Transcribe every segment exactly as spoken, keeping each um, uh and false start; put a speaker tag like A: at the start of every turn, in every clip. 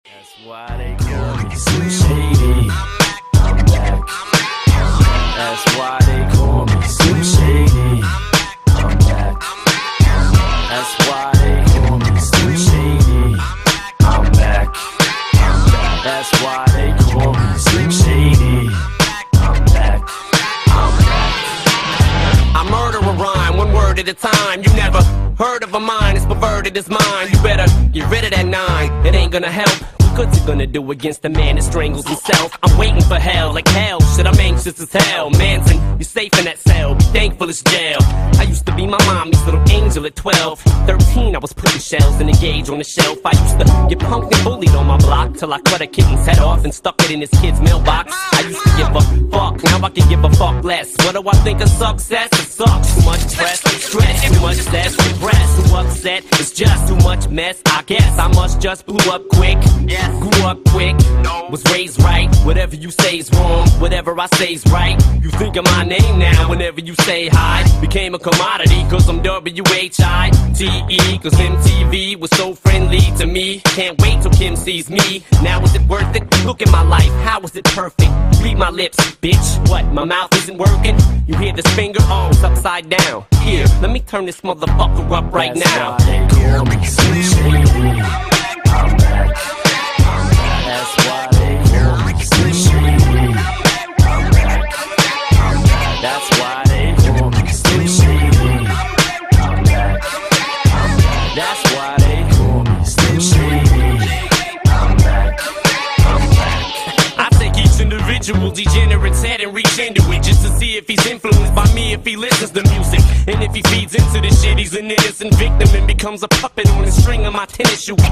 A: That's why they call me Slim Shady. I'm back. That's why they call me Slim Shady. I'm back. That's why they call me Slim Shady. I'm back. That's why they call me Slim Shady. I'm back. I'm back.
B: I murder a rhyme, one word at a time. You never heard of a mind, it's perverted as mine. You better get rid of that nine, it ain't gonna help. What's you gonna do against a man that strangles himself? I'm waiting for hell, like hell, shit, I'm anxious as hell. Manson, you're safe in that cell, be thankful it's jail. I used to be my mommy's little angel at twelve. Thirteen, I was putting shells in a gauge on the shelf. I used to get punked and bullied on my block till I cut a kitten's head off and stuck it in his kid's mailbox. I used to give a fuck, now I can give a fuck less. What do I think of success? It sucks, too much stress, stress, too much stress, regress. Too upset, it's just too much mess. I guess I must just blew up quick. Grew up quick, was raised right. Whatever you say's wrong, whatever I say's right. You think of my name now whenever you say hi. Became a commodity cause I'm W H I T E. Cause M T V was so friendly to me. Can't wait till Kim sees me. Now is it worth it? Look at my life, how is it perfect? Read my lips, bitch. What, my mouth isn't working? You hear this finger? Oh, it's upside down. Here, let me turn this motherfucker up right
A: That's
B: now.
A: Why they call me Slim Shady. I'm back. That's why they call me Slim Shady. I'm back. I'm back. That's why they call me Slim Shady. I'm back. I'm back. That's why they call me Slim Shady. I'm back. I'm back.
B: I take each individual degenerate's head and reach into it just to see if he's influenced by me, if he listens to music. And if he feeds into this shit, he's an innocent victim and becomes a puppet on the string of my tennis shoe.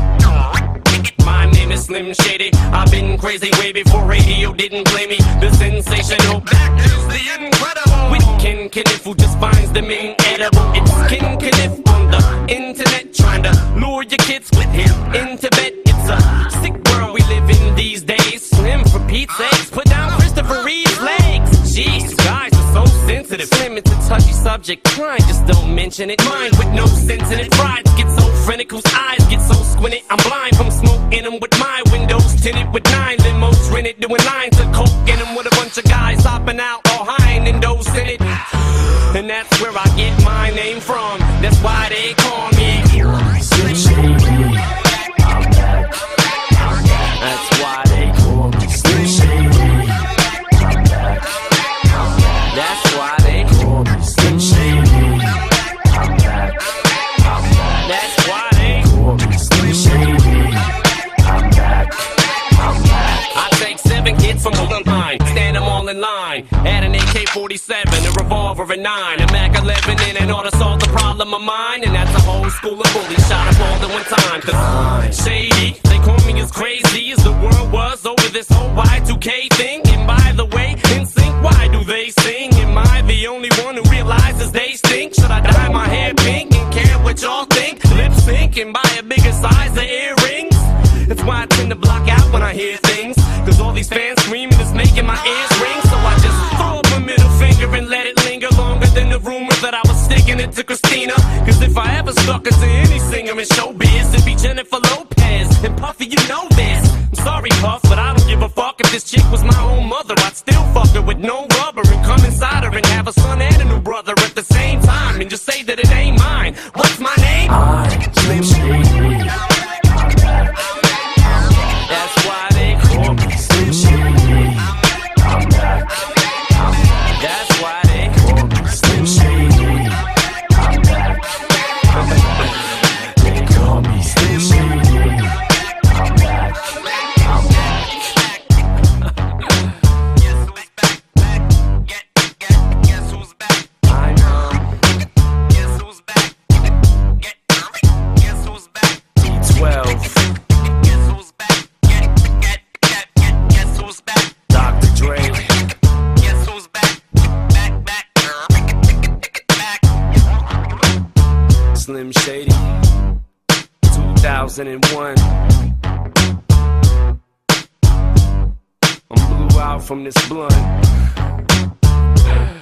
B: My name is Slim Shady. I've been crazy way before radio didn't play me. The sensational, that is the incredible. With Ken Kniff who just finds them inedible. It's Ken Kniff on the internet trying to lure your kids with him into bed. It's a sick world we live in these days. Slim for Pete's sakes, put down Christopher Reeve's legs. Jeez, guys are so sensitive. Slim, it's a touchy subject. Try just don't mention it. Mind with no sense in it. Pride gets so frenetic, whose eyes get so squinted. I'm blind from smoke in them with my windows tinted with nine limos rented, doing lines of coke in them with a bunch of guys hopping out all high and those in it. And that's where I get my name from. That's why they call me
A: Slim Shady. I'm back. I'm back. That's why they call me Slim Shady. I'm back. I'm back. That's why they call me Slim Shady. I'm back. I'm back. That's why they call me Slim Shady. I'm back. I'm back.
B: I take seven kids from the line, stand them all in line. Add an A K forty-seven, a revolver, and nine, a Mac eleven in and order to solve the problem of mine. And that's a whole school of bullies shot up all at one time. Cause Shady, they call me as crazy as the world was over this whole Y two K thing. And by the way, N Sync, why do they sing? Am I the only one who realizes they stink? Should I dye my hair pink and care what y'all think? Lip sync and buy a bigger size of earrings? That's why I tend to block out when I hear things. Cause all these fans screaming is making my ears ring. So I just throw up a middle finger and let it linger longer than the rumor that I was sticking it to Christina. Cause if I ever stuck it to any singer in showbiz, it'd be Jennifer Lopez. And Puffy, you know this. I'm sorry, Puff, but I don't give a fuck. If this chick was my own mother, I'd still fuck her with no rubber and come inside her and have a son and a new brother at the same time and just say that it ain't mine. What's my name?
A: I'm Slim Shady. I'm back.
B: That's why they
A: Call me Slim Shady. I'm back. I'm back.
B: That's why they
A: Call me Slim Shady. I'm back. I'm back. They call me Slim Shady. I'm back. I'm back.
C: Guess who's back? Get, get, guess who's back?
B: I know.
C: Guess who's back? Get, guess who's back?
B: B twelve,
C: Guess who's back? Get, get, get, get, guess who's back?
B: Doctor Dre.
C: Guess who's back? Back, back, back.
B: Slim Shady, two thousand one. I'm blew out from this blunt.